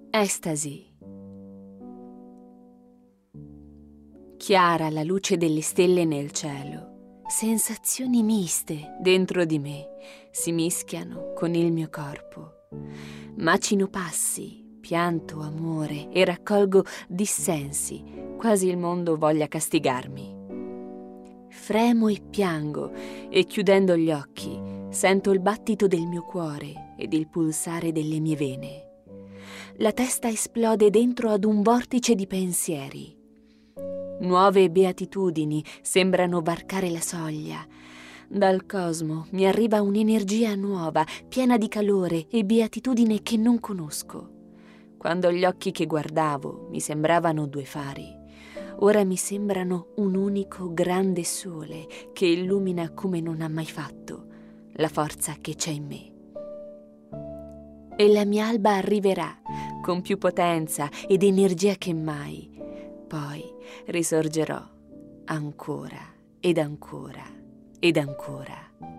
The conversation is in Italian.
Estasi. Chiara la luce delle stelle nel cielo. Sensazioni miste dentro di me si mischiano con il mio corpo. Macino passi, pianto amore e raccolgo dissensi, quasi il mondo voglia castigarmi. Fremo e piango e chiudendo gli occhi sento il battito del mio cuore ed il pulsare delle mie vene. La testa esplode dentro ad un vortice di pensieri. Nuove beatitudini sembrano varcare la soglia. Dal cosmo mi arriva un'energia nuova, piena di calore e beatitudine che non conosco. Quando gli occhi che guardavo mi sembravano due fari, ora mi sembrano un unico grande sole che illumina come non ha mai fatto la forza che c'è in me. E la mia alba arriverà con più potenza ed energia che mai. Poi risorgerò ancora ed ancora ed ancora.